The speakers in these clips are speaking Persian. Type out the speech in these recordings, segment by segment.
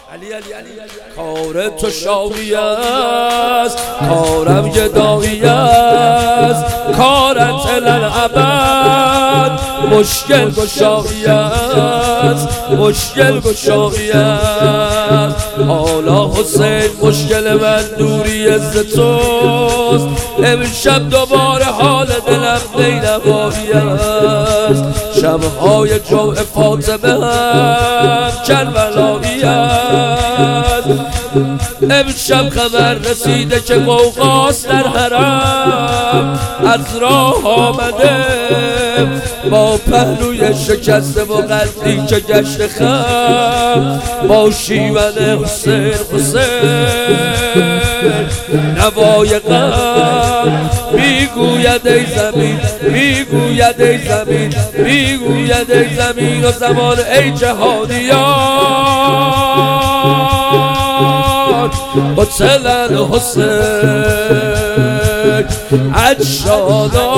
کار تو شاهی است، کارم گدایی است، کارت للابد مشکل گشایی است، مشکل گشایی است. حالا حسین مشکل من دوری از توست، امشب دوباره حال دلم نینوایی است. شبهای جمع فاطمه هم کربلایی است. امشب خبر رسیده که غوغاست در حرم، از راه آمده با پهلوی شکسته و قدی که گشت خم، با شیون حسین حسین نوای غم میگوید ای زمین، میگوید ای زمین، میگوید ای زمین و زمان ای جهانیان. قتل الحسین عجشانا،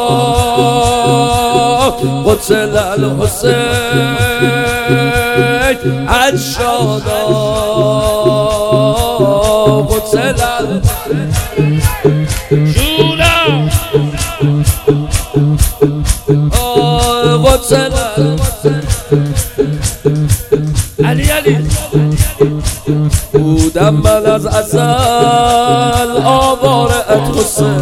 قتل الحسین عجشانا، قتل جونا، قتل علی علی. بودم من از ازل آواره ات حسین،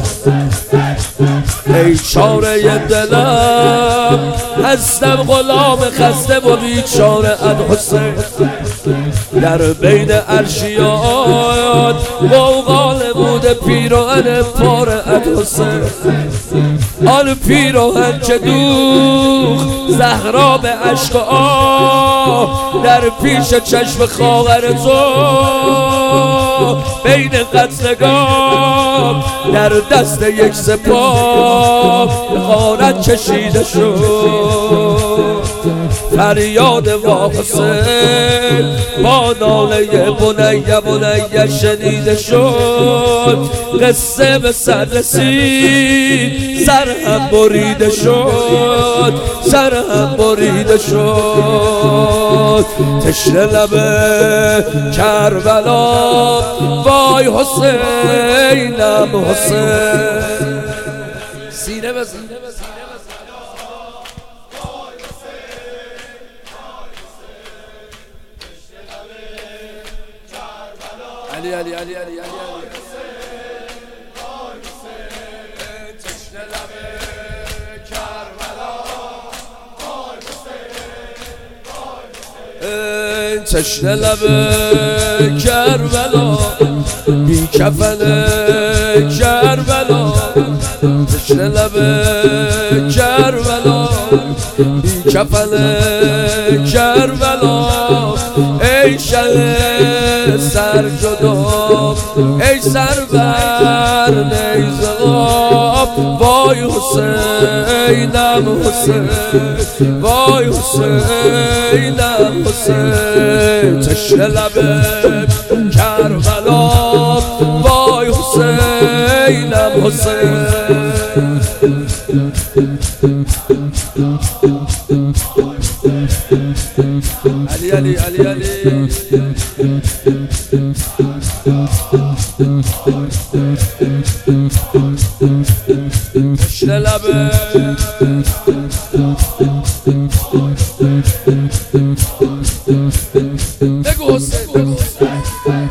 ای چاره دلم هستم غلام خسته و بیچاره ات حسین. در بین عرشیات موقال بوده پیراهن پاره ات حسین، آن پیراهن که دوخ زهرا به عشق و آه در پیش چشم خواهر تو، بین قتلگاه در دست یک سپاه غارت کشیده شد. فریاد وا حسین با ناله بنیه بنیه شنیده شد. قصه به سر رسید، سر هم بریده شد، سر هم بریده شد. تشنه لبه کربلا وای حسینم حسین. سینه بزن علی علی علی علی علی تشنه لبه کربلا بی کفن کربلا، تشنه لبه کربلا بی کفن کربلا. ای شه سر جدا، ای سر بر نیزاب، وای حسینم حسین، وای حسینم حسین. تشنه لبه کربلا وای حسینم حسین. علی علی علی علی. تشنه لبه بگو حسین، بگو حسین.